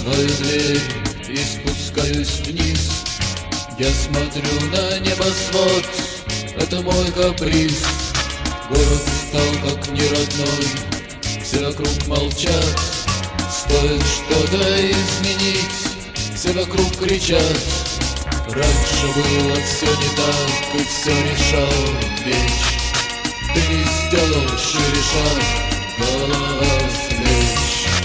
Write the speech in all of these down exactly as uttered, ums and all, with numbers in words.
свою дверь и спускаюсь вниз. Я смотрю на небосвод, это мой каприз. Город стал как неродной, все вокруг молчат. Стоит что-то изменить, все вокруг кричат. Раньше было все не так, и все решал меч. Ты не сделал шире шаг, голова с плеч.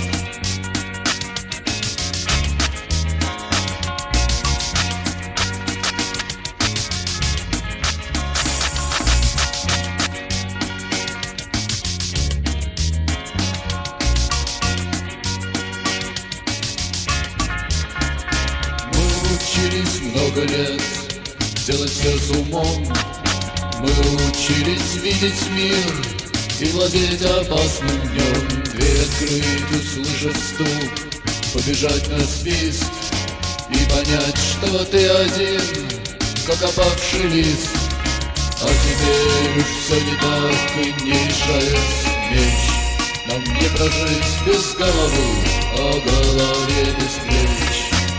Учились много лет делать все с умом. Мы учились видеть мир и владеть опасным днем. Дверь открыть, услышав стук, побежать на свист и понять, что ты один, как опавший лист. А теперь уж все не так и не решает меч. Нам не прожить без головы, а голове без плеч.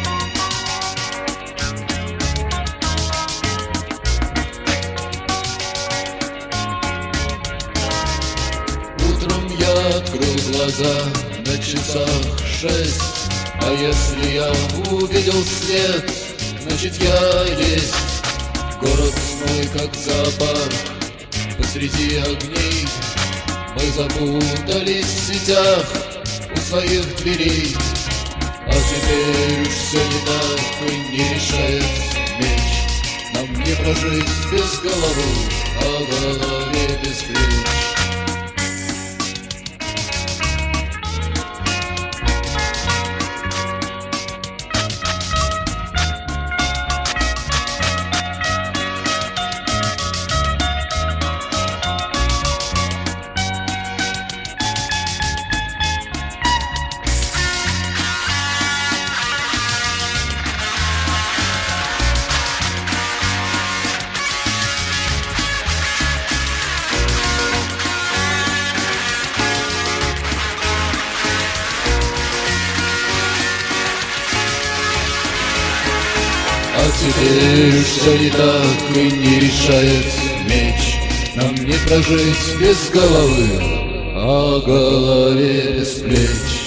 Я открыл глаза, на часах шесть. А если я увидел свет, значит я есть. Город мой как зоопарк посреди огней. Мы запутались в сетях у своих дверей. А теперь уж все не так и не решает меч. Нам не прожить без головы, а голове без плеч. А теперь все не так и не решает меч. Нам не прожить без головы, а голове без плеч.